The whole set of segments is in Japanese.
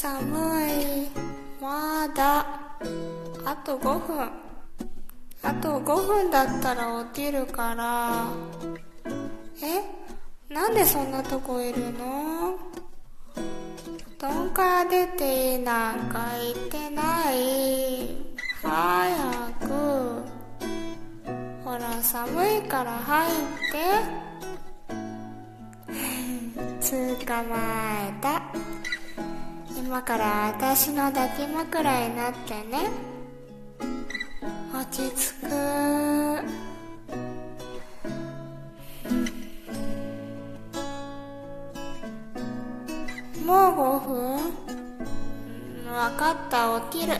寒い。まだあと5分。あと5分だったら起きるから。なんでそんなとこいるの？布団から出ていいなんか言ってない。早く。ほら、寒いから入って。捕まえた。今から私の抱き枕になってね。落ち着く。もう5分？わかった、起きる。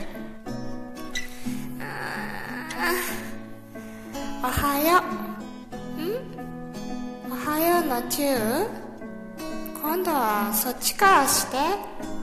おはよう。おはようのチュー？今度はそっちからして。